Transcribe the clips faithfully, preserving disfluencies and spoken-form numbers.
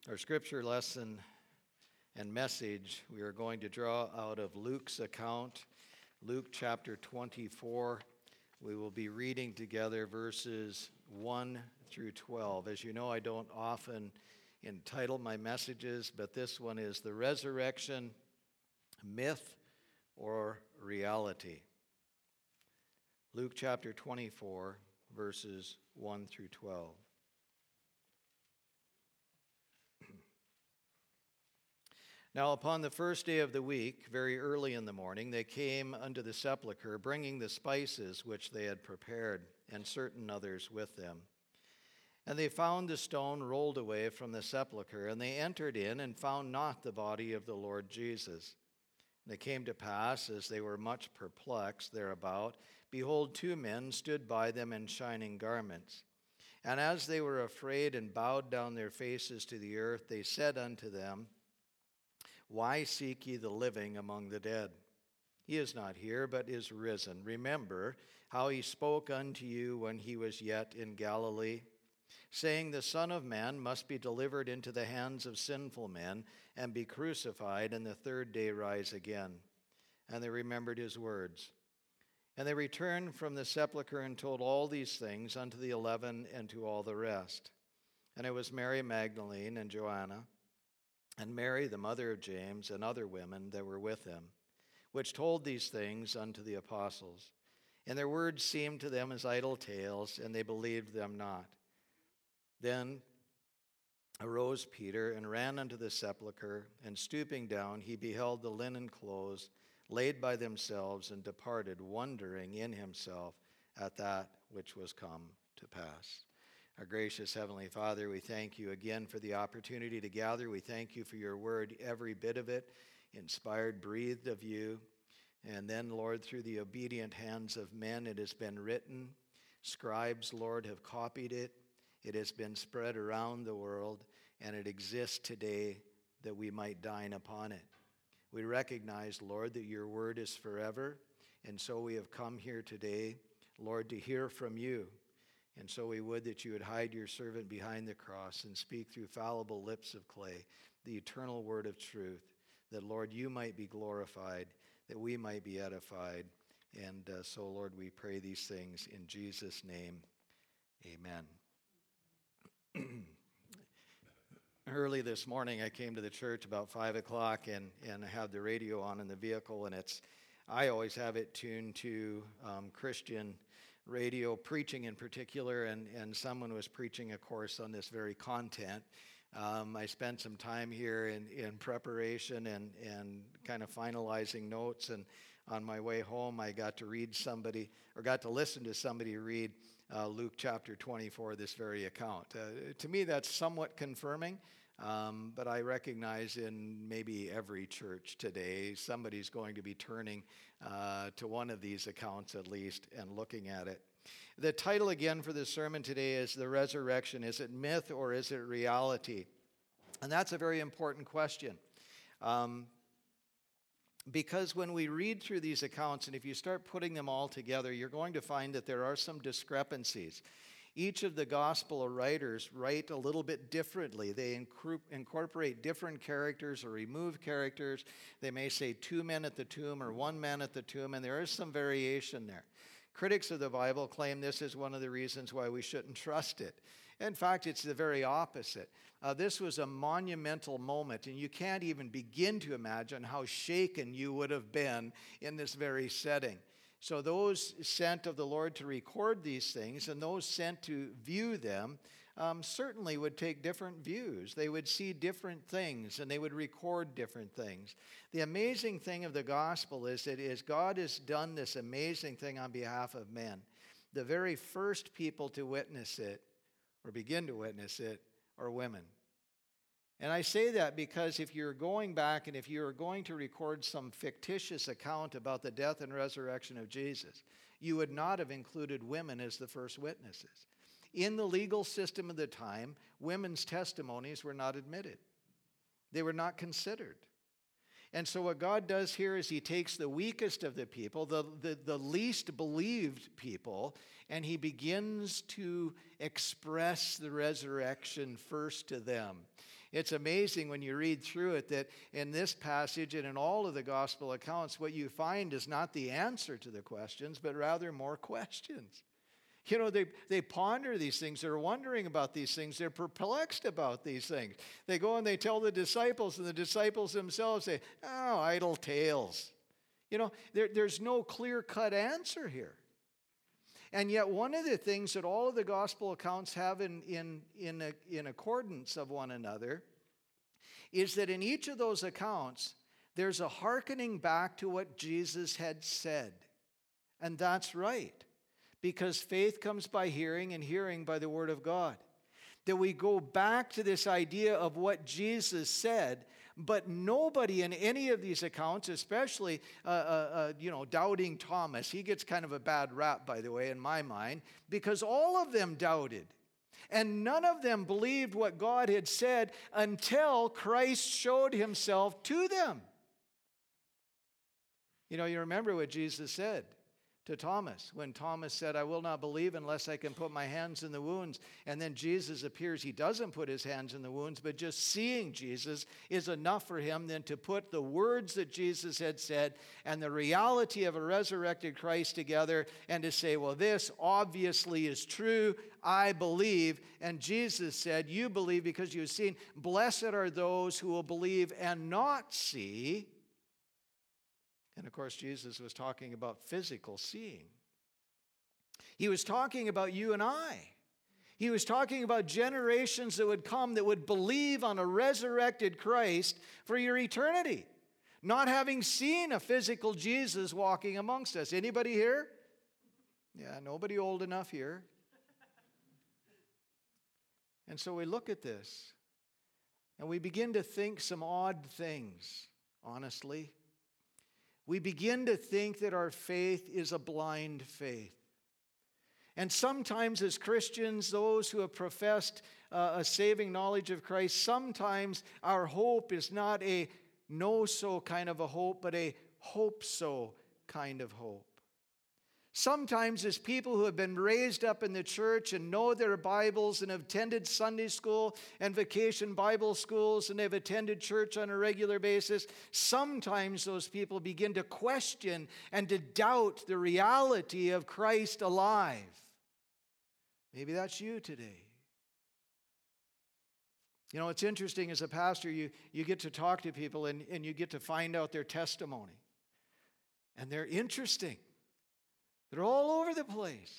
Our scripture lesson and message we are going to draw out of Luke's account, Luke chapter twenty-four. We will be reading together verses one through twelve. As you know, I don't often entitle my messages, but this one is The Resurrection, Myth or Reality. Luke chapter twenty-four, verses one through twelve. Now upon the first day of the week, very early in the morning, they came unto the sepulchre, bringing the spices which they had prepared, and certain others with them. And they found the stone rolled away from the sepulchre, and they entered in and found not the body of the Lord Jesus. And it came to pass, as they were much perplexed thereabout, behold, two men stood by them in shining garments. And as they were afraid and bowed down their faces to the earth, they said unto them, Why seek ye the living among the dead? He is not here, but is risen. Remember how he spoke unto you when he was yet in Galilee, saying, The Son of Man must be delivered into the hands of sinful men, and be crucified, and the third day rise again. And they remembered his words. And they returned from the sepulchre and told all these things unto the eleven and to all the rest. And it was Mary Magdalene and Joanna, and Mary, the mother of James, and other women that were with him, which told these things unto the apostles. And their words seemed to them as idle tales, and they believed them not. Then arose Peter, and ran unto the sepulchre, and stooping down, he beheld the linen clothes laid by themselves, and departed, wondering in himself at that which was come to pass. Our gracious Heavenly Father, we thank you again for the opportunity to gather. We thank you for your word, every bit of it, inspired, breathed of you. And then, Lord, through the obedient hands of men, it has been written. Scribes, Lord, have copied it. It has been spread around the world, and it exists today that we might dine upon it. We recognize, Lord, that your word is forever, and so we have come here today, Lord, to hear from you. And so we would that you would hide your servant behind the cross and speak through fallible lips of clay, the eternal word of truth, that, Lord, you might be glorified, that we might be edified. And uh, so, Lord, we pray these things in Jesus' name. Amen. Early this morning, I came to the church about five o'clock, and, and I had the radio on in the vehicle, and it's I always have it tuned to um, Christian radio, preaching in particular, and, and someone was preaching a course on this very content. Um, I spent some time here in, in preparation and, and kind of finalizing notes, and on my way home I got to read somebody, or got to listen to somebody read uh, Luke chapter twenty-four, this very account. Uh, to me that's somewhat confirming, um, but I recognize in maybe every church today somebody's going to be turning uh, to one of these accounts at least and looking at it. The title again for this sermon today is The Resurrection. Is it myth or is it reality? And that's a very important question. Um, because when we read through these accounts, and if you start putting them all together, you're going to find that there are some discrepancies. Each of the gospel writers write a little bit differently. They incorporate different characters or remove characters. They may say two men at the tomb or one man at the tomb, and there is some variation there. Critics of the Bible claim this is one of the reasons why we shouldn't trust it. In fact, it's the very opposite. Uh, this was a monumental moment, and you can't even begin to imagine how shaken you would have been in this very setting. So those sent of the Lord to record these things and those sent to view them um, certainly would take different views. They would see different things and they would record different things. The amazing thing of the gospel is that is God has done this amazing thing on behalf of men. The very first people to witness it or begin to witness it are women. And I say that because if you're going back and if you're going to record some fictitious account about the death and resurrection of Jesus, you would not have included women as the first witnesses. In the legal system of the time, women's testimonies were not admitted. They were not considered. And so what God does here is he takes the weakest of the people, the, the, the least believed people, and he begins to express the resurrection first to them. It's amazing when you read through it that in this passage and in all of the gospel accounts, what you find is not the answer to the questions, but rather more questions. You know, they, they ponder these things. They're wondering about these things. They're perplexed about these things. They go and they tell the disciples, and the disciples themselves say, oh, idle tales. You know, there, there's no clear-cut answer here. And yet one of the things that all of the gospel accounts have in, in, in, a, in accordance of one another is that in each of those accounts, there's a hearkening back to what Jesus had said. And that's right. Because faith comes by hearing, and hearing by the word of God. That we go back to this idea of what Jesus said, but nobody in any of these accounts, especially, uh, uh, uh, you know, doubting Thomas, he gets kind of a bad rap, by the way, in my mind, because all of them doubted. And none of them believed what God had said until Christ showed himself to them. You know, you remember what Jesus said to Thomas, when Thomas said, I will not believe unless I can put my hands in the wounds. And then Jesus appears. He doesn't put his hands in the wounds, but just seeing Jesus is enough for him then to put the words that Jesus had said and the reality of a resurrected Christ together and to say, well, this obviously is true. I believe. And Jesus said, you believe because you've seen. Blessed are those who will believe and not see. And of course, Jesus was talking about physical seeing. He was talking about you and I. He was talking about generations that would come that would believe on a resurrected Christ for your eternity, not having seen a physical Jesus walking amongst us. Anybody here? Yeah, nobody old enough here. And so we look at this, and we begin to think some odd things, honestly. We begin to think that our faith is a blind faith. And sometimes as Christians, those who have professed uh, a saving knowledge of Christ, sometimes our hope is not a know-so kind of a hope, but a hope-so kind of hope. Sometimes as people who have been raised up in the church and know their Bibles and have attended Sunday school and vacation Bible schools and they've attended church on a regular basis, sometimes those people begin to question and to doubt the reality of Christ alive. Maybe that's you today. You know, it's interesting as a pastor, you, you get to talk to people and, and you get to find out their testimony. And they're interesting. They're all over the place.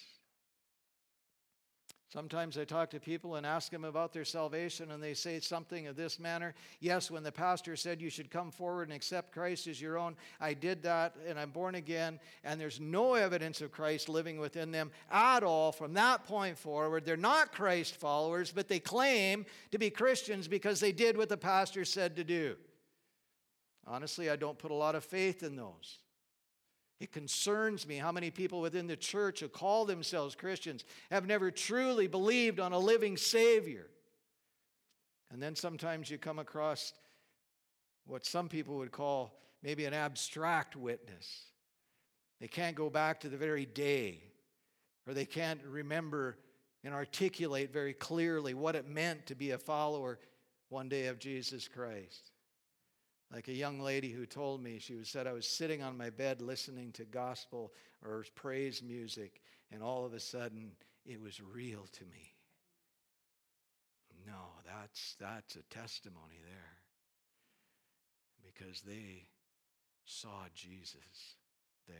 Sometimes I talk to people and ask them about their salvation, and they say something of this manner. Yes, when the pastor said you should come forward and accept Christ as your own, I did that, and I'm born again, and there's no evidence of Christ living within them at all from that point forward. They're not Christ followers, but they claim to be Christians because they did what the pastor said to do. Honestly, I don't put a lot of faith in those. It concerns me how many people within the church who call themselves Christians have never truly believed on a living Savior. And then sometimes you come across what some people would call maybe an abstract witness. They can't go back to the very day, or they can't remember and articulate very clearly what it meant to be a follower one day of Jesus Christ. Like a young lady who told me, she said, I was sitting on my bed listening to gospel or praise music, and all of a sudden it was real to me. No, that's, that's a testimony there. Because they saw Jesus there.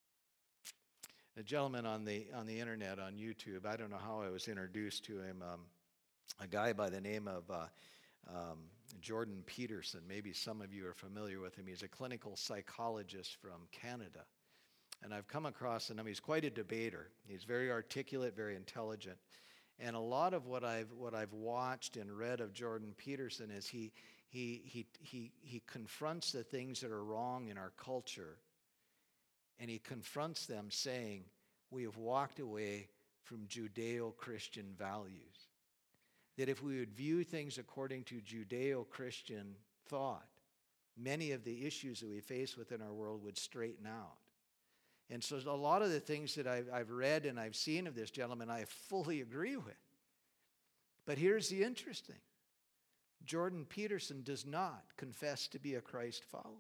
A gentleman on the on the internet, on YouTube, I don't know how I was introduced to him, um, a guy by the name of uh, um, Jordan Peterson. Maybe some of you are familiar with him. He's a clinical psychologist from Canada. And I've come across him. He's quite a debater. He's very articulate, very intelligent. And a lot of what I've what I've watched and read of Jordan Peterson is he he he he he confronts the things that are wrong in our culture. And he confronts them saying, we have walked away from Judeo-Christian values. That if we would view things according to Judeo-Christian thought, many of the issues that we face within our world would straighten out. And so a lot of the things that I've, I've read and I've seen of this gentleman, I fully agree with. But here's the interesting. Jordan Peterson does not confess to be a Christ follower.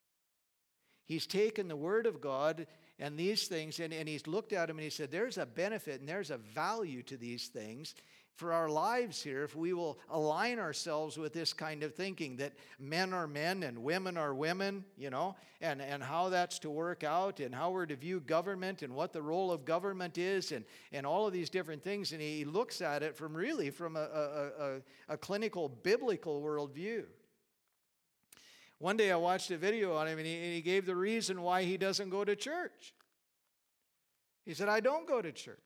He's taken the Word of God and these things, and, and he's looked at them and he said, there's a benefit and there's a value to these things for our lives here if we will align ourselves with this kind of thinking, that men are men and women are women, you know, and, and how that's to work out and how we're to view government and what the role of government is and, and all of these different things. And he looks at it from really from a, a, a, a clinical biblical worldview. One day I watched a video on him and he, and he gave the reason why he doesn't go to church. He said, I don't go to church.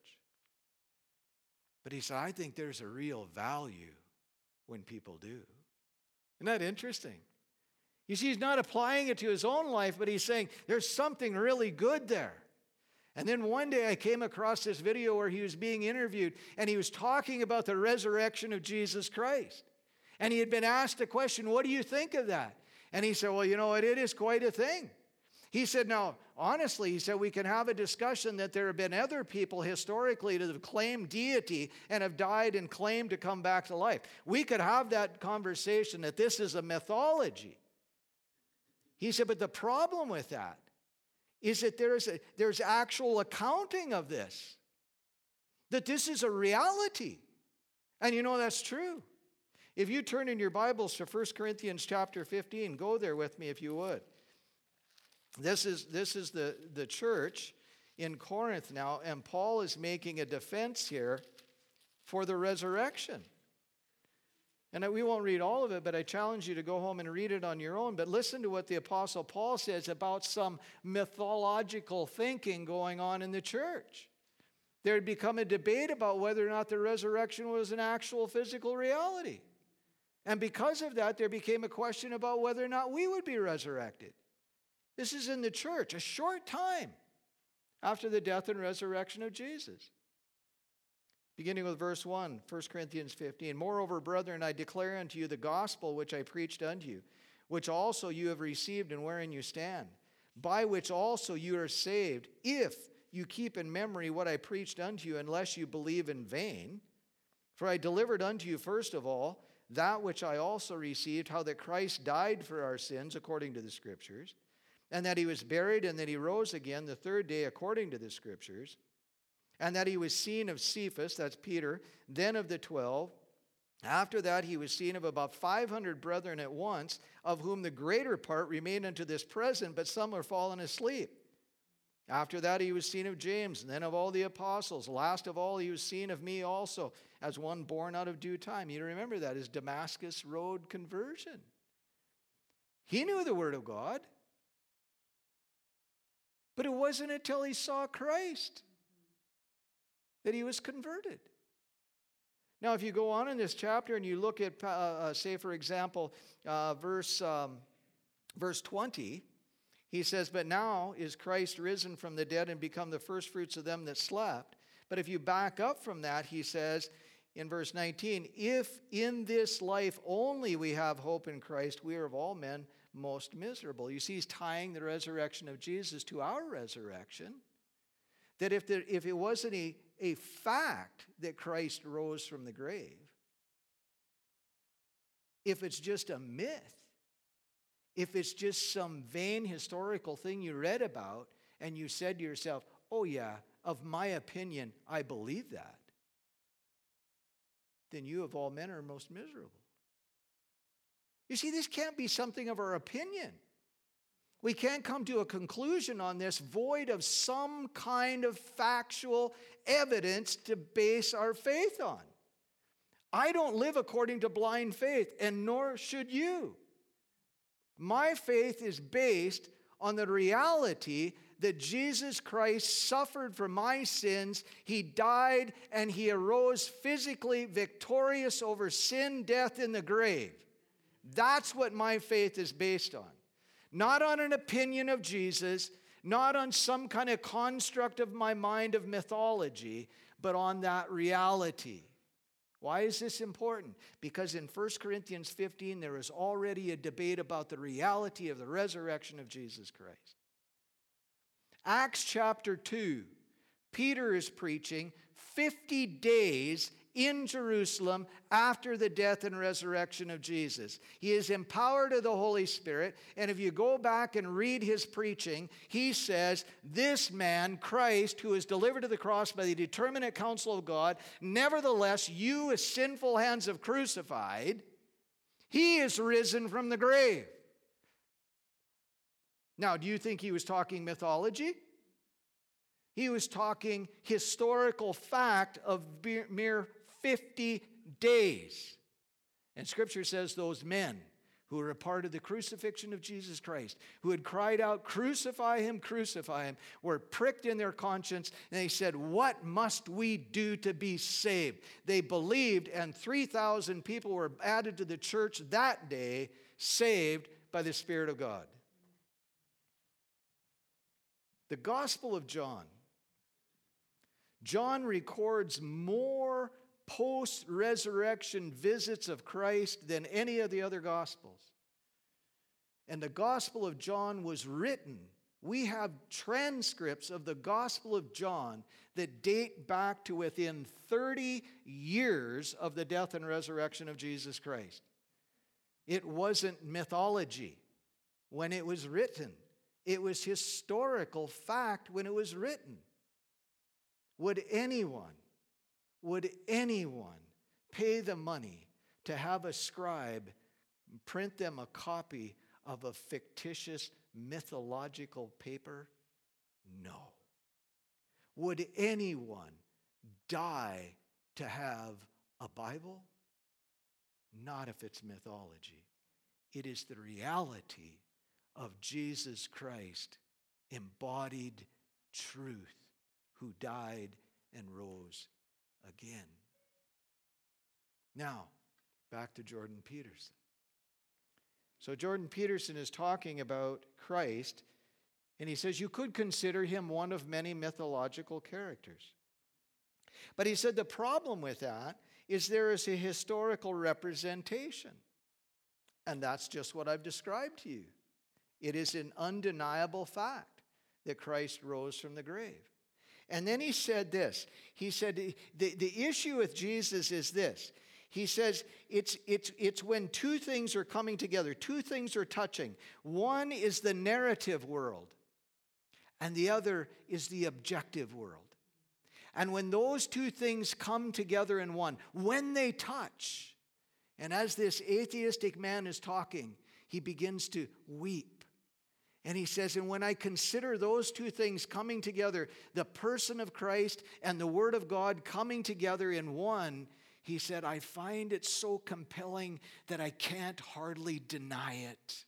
But he said, I think there's a real value when people do. Isn't that interesting? You see, he's not applying it to his own life, but he's saying there's something really good there. And then one day I came across this video where he was being interviewed and he was talking about the resurrection of Jesus Christ. And he had been asked a question, what do you think of that? And he said, well, you know, it, it is quite a thing. He said, now, honestly, he said, we can have a discussion that there have been other people historically that have claimed deity and have died and claimed to come back to life. We could have that conversation that this is a mythology. He said, but the problem with that is that there's, a, there's actual accounting of this, that this is a reality. And you know that's true. If you turn in your Bibles to First Corinthians chapter fifteen, go there with me if you would. This is, this is the, the church in Corinth now, and Paul is making a defense here for the resurrection. And we won't read all of it, but I challenge you to go home and read it on your own. But listen to what the Apostle Paul says about some mythological thinking going on in the church. There had become a debate about whether or not the resurrection was an actual physical reality. And because of that, there became a question about whether or not we would be resurrected. This is in the church, a short time after the death and resurrection of Jesus. Beginning with verse one, First Corinthians fifteen. Moreover, brethren, I declare unto you the gospel which I preached unto you, which also you have received and wherein you stand, by which also you are saved, if you keep in memory what I preached unto you, unless you believe in vain. For I delivered unto you first of all that which I also received, how that Christ died for our sins according to the Scriptures, and that he was buried, and that he rose again the third day according to the Scriptures, and that he was seen of Cephas, that's Peter, then of the twelve. After that he was seen of about five hundred brethren at once, of whom the greater part remain unto this present, but some are fallen asleep. After that he was seen of James, and then of all the apostles. Last of all he was seen of me also, as one born out of due time. You remember that, his Damascus Road conversion. He knew the Word of God. But it wasn't until he saw Christ that he was converted. Now, if you go on in this chapter and you look at, uh, uh, say, for example, uh, verse, um, verse twenty, he says, but now is Christ risen from the dead and become the firstfruits of them that slept. But if you back up from that, he says in verse nineteen, if in this life only we have hope in Christ, we are of all men most miserable. You see, he's tying the resurrection of Jesus to our resurrection. That if, there, if it wasn't a, a fact that Christ rose from the grave, if it's just a myth, if it's just some vain historical thing you read about and you said to yourself, oh yeah, of my opinion, I believe that, then you of all men are most miserable. You see, this can't be something of our opinion. We can't come to a conclusion on this void of some kind of factual evidence to base our faith on. I don't live according to blind faith, and nor should you. My faith is based on the reality that Jesus Christ suffered for my sins. He died and he arose physically victorious over sin, death, and the grave. That's what my faith is based on. Not on an opinion of Jesus, not on some kind of construct of my mind of mythology, but on that reality. Why is this important? Because in First Corinthians fifteen, there is already a debate about the reality of the resurrection of Jesus Christ. Acts chapter two, Peter is preaching fifty days in Jerusalem after the death and resurrection of Jesus. He is empowered of the Holy Spirit, and if you go back and read his preaching, he says, this man, Christ, who is delivered to the cross by the determinate counsel of God, nevertheless, you with sinful hands have crucified, he is risen from the grave. Now, do you think he was talking mythology? He was talking historical fact of mere fifty days. And Scripture says those men who were a part of the crucifixion of Jesus Christ, who had cried out, crucify him, crucify him, were pricked in their conscience, and they said, what must we do to be saved? They believed, and three thousand people were added to the church that day, saved by the Spirit of God. The Gospel of John. John records more post-resurrection visits of Christ than any of the other Gospels. And the Gospel of John was written. We have transcripts of the Gospel of John that date back to within thirty years of the death and resurrection of Jesus Christ. It wasn't mythology when it was written. It was historical fact when it was written. Would anyone, would anyone pay the money to have a scribe print them a copy of a fictitious mythological paper? No. Would anyone die to have a Bible? Not if it's mythology. It is the reality of Jesus Christ, embodied truth, who died and rose again. Now, back to Jordan Peterson. So Jordan Peterson is talking about Christ, and he says you could consider him one of many mythological characters. But he said the problem with that is there is a historical representation. And that's just what I've described to you. It is an undeniable fact that Christ rose from the grave. And then he said this. He said the, the issue with Jesus is this. He says it's, it's, it's when two things are coming together, two things are touching. One is the narrative world, and the other is the objective world. And when those two things come together in one, when they touch, and as this atheistic man is talking, he begins to weep. And he says, and when I consider those two things coming together, the person of Christ and the Word of God coming together in one, he said, I find it so compelling that I can't hardly deny it.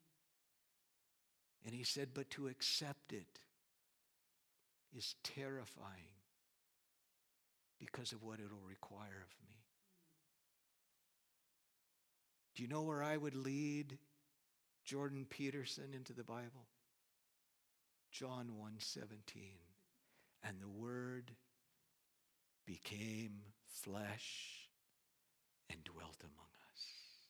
And he said, but to accept it is terrifying because of what it'll require of me. Do you know where I would lead Jordan Peterson into the Bible? John one seventeen. And the Word became flesh and dwelt among us.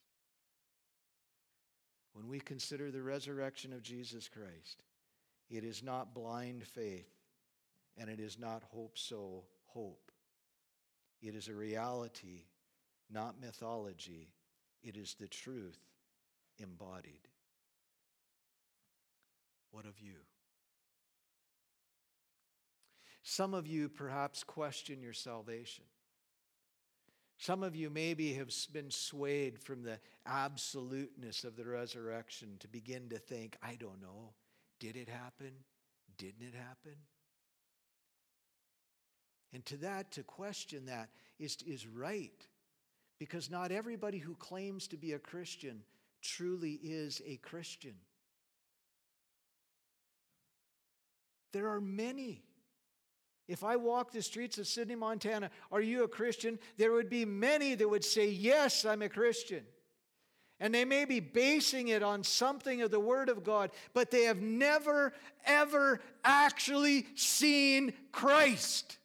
When we consider the resurrection of Jesus Christ, it is not blind faith, and it is not hope so hope. It is a reality, not mythology. It is the truth embodied. What of you? Some of you perhaps question your salvation. Some of you maybe have been swayed from the absoluteness of the resurrection to begin to think, I don't know, did it happen? Didn't it happen? And to that, to question that is, is right. Because not everybody who claims to be a Christian truly is a Christian. There are many. If I walk the streets of Sydney, Montana, are you a Christian? There would be many that would say, yes, I'm a Christian. And they may be basing it on something of the Word of God, but they have never, ever actually seen Christ.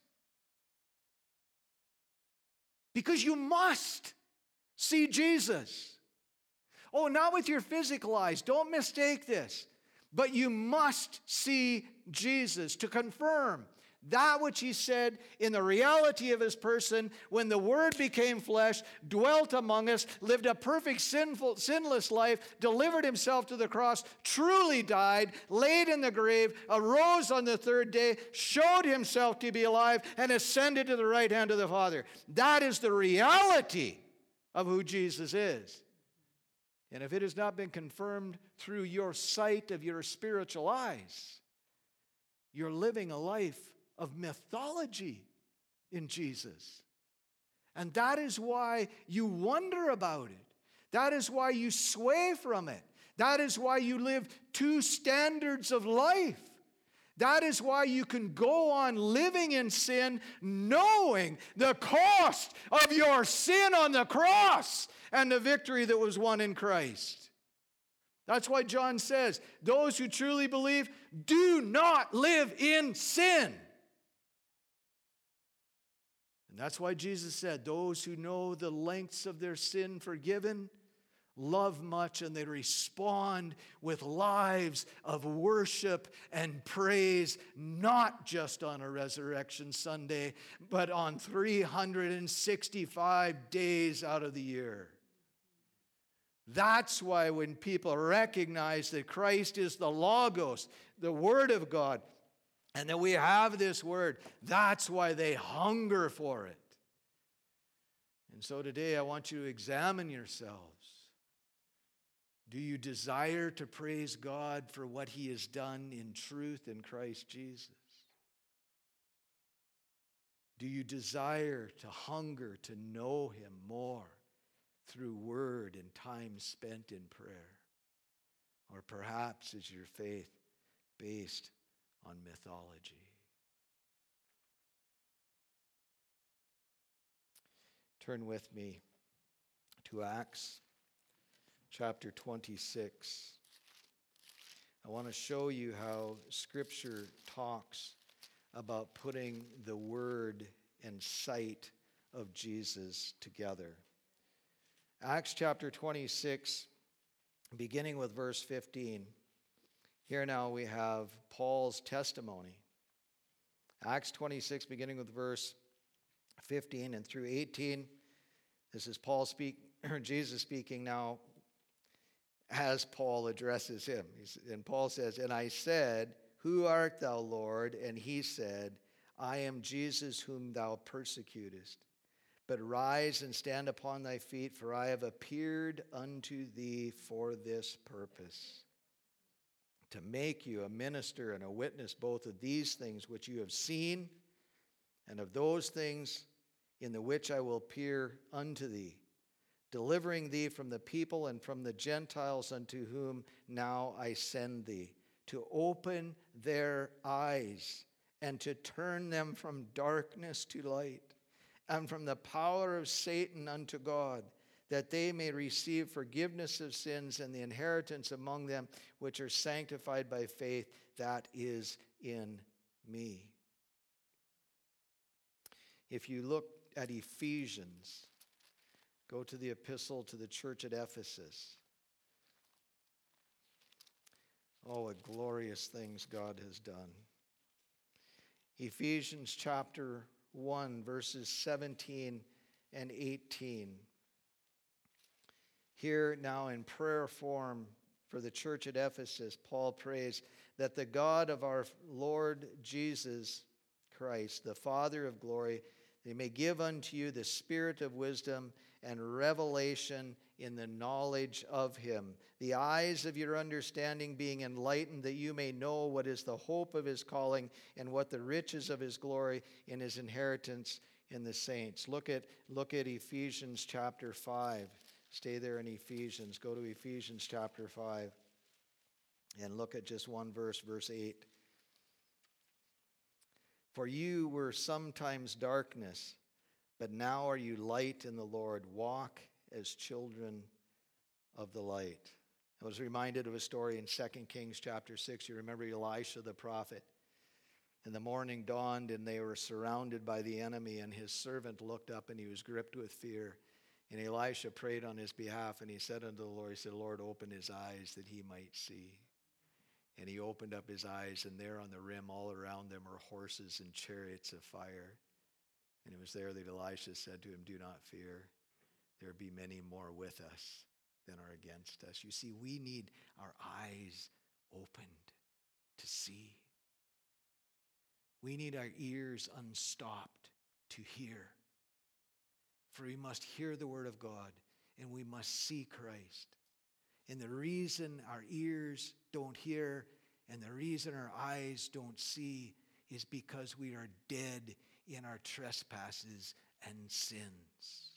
Because you must see Jesus. Oh, not with your physical eyes. Don't mistake this. But you must see Jesus to confirm That which he said in the reality of his person, when the Word became flesh, dwelt among us, lived a perfect, sinful, sinless life, delivered himself to the cross, truly died, laid in the grave, arose on the third day, showed himself to be alive, and ascended to the right hand of the Father. That is the reality of who Jesus is. And if it has not been confirmed through your sight of your spiritual eyes, you're living a life of mythology in Jesus. And that is why you wonder about it. That is why you sway from it. That is why you live two standards of life. That is why you can go on living in sin, knowing the cost of your sin on the cross and the victory that was won in Christ. That's why John says, those who truly believe do not live in sin. And that's why Jesus said, those who know the lengths of their sin forgiven love much, and they respond with lives of worship and praise, not just on a Resurrection Sunday, but on three hundred sixty-five days out of the year. That's why when people recognize that Christ is the Logos, the Word of God, and that we have this Word, that's why they hunger for it. And so today I want you to examine yourselves. Do you desire to praise God for what He has done in truth in Christ Jesus? Do you desire to hunger to know Him more through word and time spent in prayer? Or perhaps is your faith based on mythology? Turn with me to Acts chapter twenty-six. I want to show you how Scripture talks about putting the word and sight of Jesus together. Acts chapter twenty-six, beginning with verse fifteen. Here now we have Paul's testimony. Acts twenty-six, beginning with verse fifteen and through eighteen. This is Paul speak, or Jesus speaking now as Paul addresses him. He's, and Paul says, "And I said, Who art thou, Lord? And he said, I am Jesus whom thou persecutest. But rise and stand upon thy feet, for I have appeared unto thee for this purpose, to make you a minister and a witness both of these things which you have seen, and of those things in the which I will appear unto thee, delivering thee from the people and from the Gentiles unto whom now I send thee, to open their eyes and to turn them from darkness to light, and from the power of Satan unto God, that they may receive forgiveness of sins and the inheritance among them which are sanctified by faith that is in me." If you look at Ephesians, go to the epistle to the church at Ephesus. Oh, what glorious things God has done. Ephesians chapter one, verses seventeen and eighteen. Here now in prayer form for the church at Ephesus, Paul prays that the God of our Lord Jesus Christ, the Father of glory, they may give unto you the spirit of wisdom and revelation in the knowledge of him, the eyes of your understanding being enlightened, that you may know what is the hope of his calling and what the riches of his glory in his inheritance in the saints. Look at, look at Ephesians chapter five. Stay there in Ephesians. Go to Ephesians chapter five and look at just one verse, verse eight. "For you were sometimes darkness, but now are you light in the Lord. Walk as children of the light." I was reminded of a story in Second Kings chapter six. You remember Elisha the prophet. And the morning dawned, and they were surrounded by the enemy, and his servant looked up, and he was gripped with fear. And Elisha prayed on his behalf, and he said unto the Lord, he said, "Lord, open his eyes that he might see." And he opened up his eyes, and there on the rim all around them were horses and chariots of fire. And it was there that Elisha said to him, "Do not fear. There be many more with us than are against us." You see, we need our eyes opened to see. We need our ears unstopped to hear. For we must hear the word of God, and we must see Christ. And the reason our ears don't hear and the reason our eyes don't see is because we are dead in our trespasses and sins.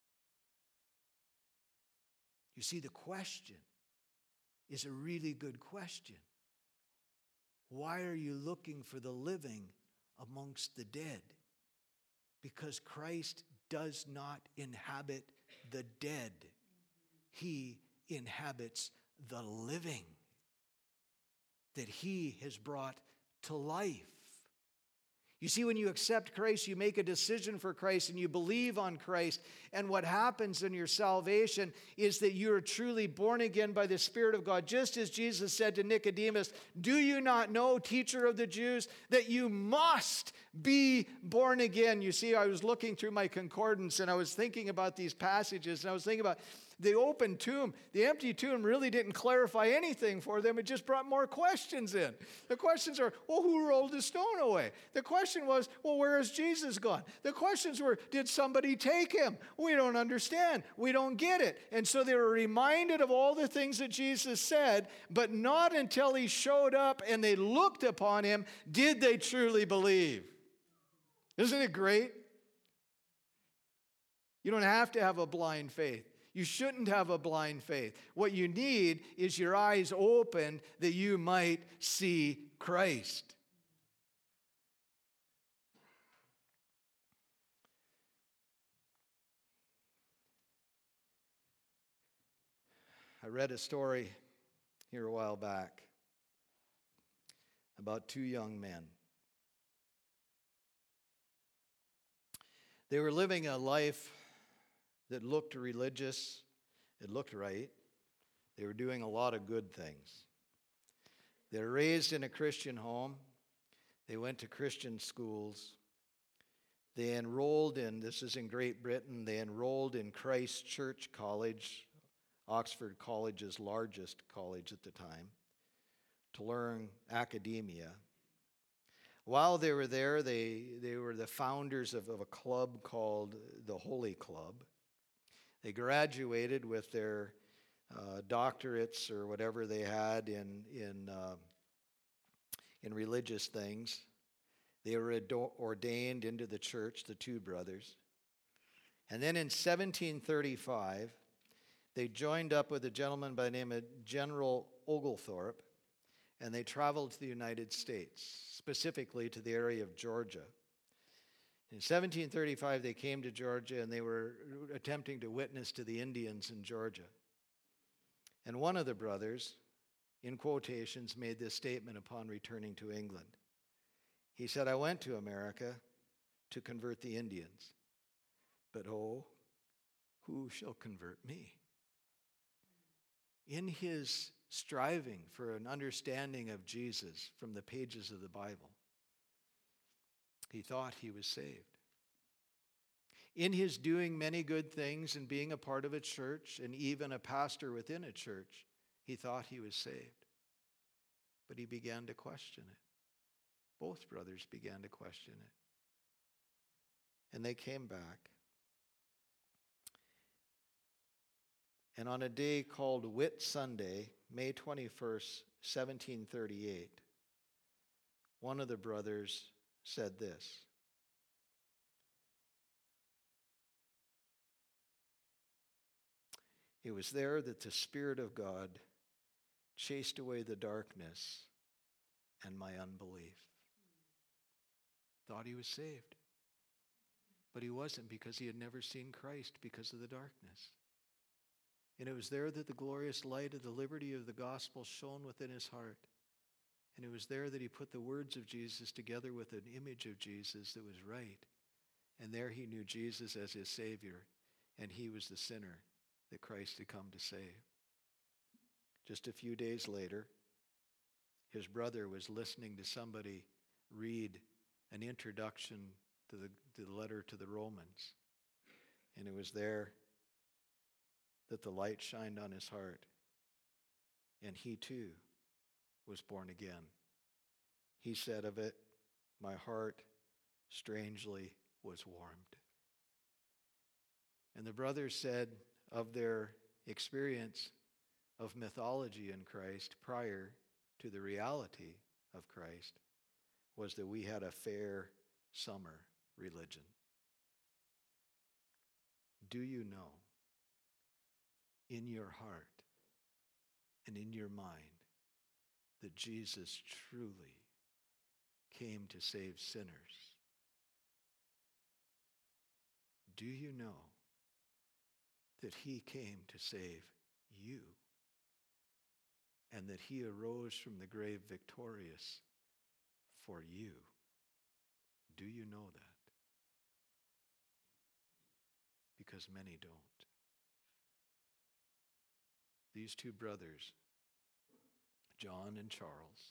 You see, the question is a really good question. Why are you looking for the living amongst the dead? Because Christ does not inhabit the dead. He inhabits the living that he has brought to life. You see, when you accept Christ, you make a decision for Christ and you believe on Christ. And what happens in your salvation is that you are truly born again by the Spirit of God. Just as Jesus said to Nicodemus, "Do you not know, teacher of the Jews, that you must be born again?" You see, I was looking through my concordance and I was thinking about these passages, and I was thinking about the open tomb. The empty tomb really didn't clarify anything for them. It just brought more questions in. The questions are, well, who rolled the stone away? The question was, well, where is Jesus gone? The questions were, did somebody take him? We don't understand. We don't get it. And so they were reminded of all the things that Jesus said, but not until he showed up and they looked upon him did they truly believe. Isn't it great? You don't have to have a blind faith. You shouldn't have a blind faith. What you need is your eyes opened that you might see Christ. I read a story here a while back about two young men. They were living a life that looked religious, it looked right. They were doing a lot of good things. They were raised in a Christian home. They went to Christian schools. They enrolled in, this is in Great Britain, they enrolled in Christ Church College, Oxford College's largest college at the time, to learn academia. While they were there, they, they were the founders of, of a club called the Holy Club. They graduated with their uh, doctorates or whatever they had in, in, uh, in religious things. They were ado- ordained into the church, the two brothers. And then in seventeen thirty-five, they joined up with a gentleman by the name of General Oglethorpe, and they traveled to the United States, specifically to the area of Georgia. In seventeen thirty-five, they came to Georgia, and they were attempting to witness to the Indians in Georgia. And one of the brothers, in quotations, made this statement upon returning to England. He said, "I went to America to convert the Indians, but oh, who shall convert me?" In his striving for an understanding of Jesus from the pages of the Bible, he thought he was saved. In his doing many good things and being a part of a church and even a pastor within a church, he thought he was saved. But he began to question it. Both brothers began to question it. And they came back. And on a day called Whit Sunday, May twenty-first, seventeen thirty-eight, one of the brothers said this: "It was there that the Spirit of God chased away the darkness and my unbelief." Thought he was saved. But he wasn't, because he had never seen Christ because of the darkness. And it was there that the glorious light of the liberty of the gospel shone within his heart. And it was there that he put the words of Jesus together with an image of Jesus that was right. And there he knew Jesus as his Savior, and he was the sinner that Christ had come to save. Just a few days later, his brother was listening to somebody read an introduction to the, to the letter to the Romans. And it was there that the light shined on his heart. And he too was born again. He said of it, "My heart strangely was warmed." And the brothers said of their experience of mythology in Christ prior to the reality of Christ was that we had a fair summer religion. Do you know in your heart and in your mind that Jesus truly came to save sinners? Do you know that he came to save you and that he arose from the grave victorious for you? Do you know that? Because many don't. These two brothers, John and Charles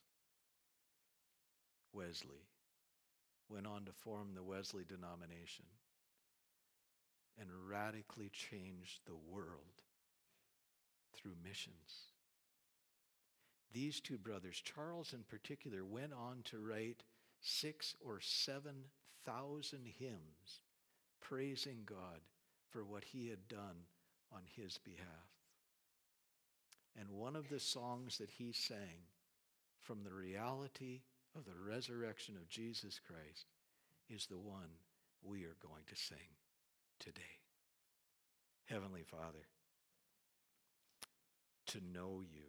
Wesley, went on to form the Wesley denomination and radically changed the world through missions. These two brothers, Charles in particular, went on to write six or seven thousand hymns praising God for what he had done on his behalf. And one of the songs that he sang from the reality of the resurrection of Jesus Christ is the one we are going to sing today. Heavenly Father, to know you,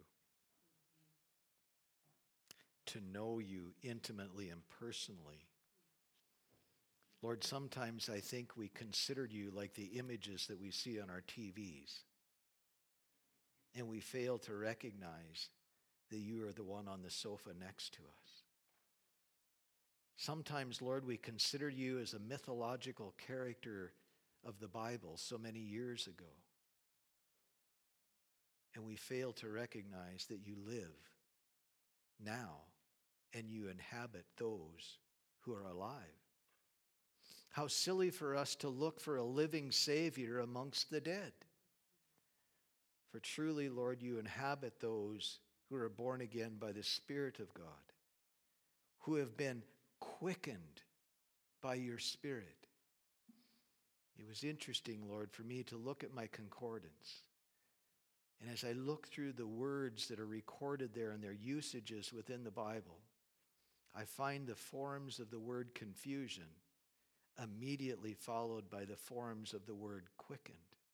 to know you intimately and personally. Lord, sometimes I think we consider you like the images that we see on our T Vs, and we fail to recognize that you are the one on the sofa next to us. Sometimes, Lord, we consider you as a mythological character of the Bible so many years ago, and we fail to recognize that you live now and you inhabit those who are alive. How silly for us to look for a living Savior amongst the dead. For truly, Lord, you inhabit those who are born again by the Spirit of God, who have been quickened by your Spirit. It was interesting, Lord, for me to look at my concordance. And as I look through the words that are recorded there and their usages within the Bible, I find the forms of the word confusion immediately followed by the forms of the word quickened.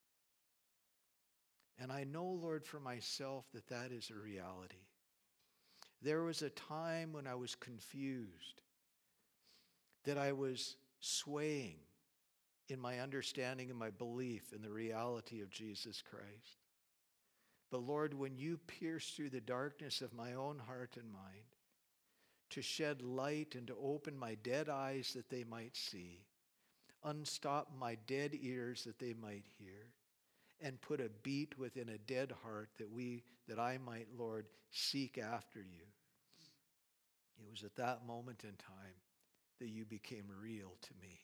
And I know, Lord, for myself that that is a reality. There was a time when I was confused, that I was swaying in my understanding and my belief in the reality of Jesus Christ. But Lord, when you pierce through the darkness of my own heart and mind to shed light and to open my dead eyes that they might see, unstop my dead ears that they might hear, and put a beat within a dead heart that we, that I might, Lord, seek after you. It was at that moment in time that you became real to me.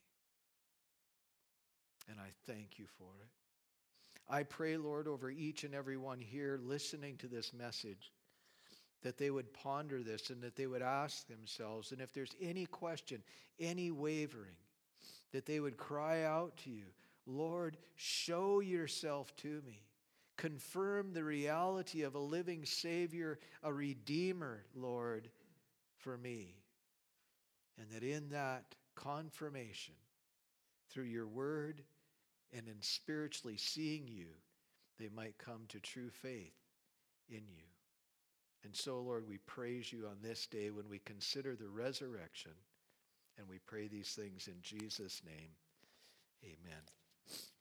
And I thank you for it. I pray, Lord, over each and every one here listening to this message, that they would ponder this and that they would ask themselves, and if there's any question, any wavering, that they would cry out to you, Lord, show yourself to me. Confirm the reality of a living Savior, a Redeemer, Lord, for me. And that in that confirmation, through your word and in spiritually seeing you, they might come to true faith in you. And so, Lord, we praise you on this day when we consider the resurrection, and we pray these things in Jesus' name. Amen.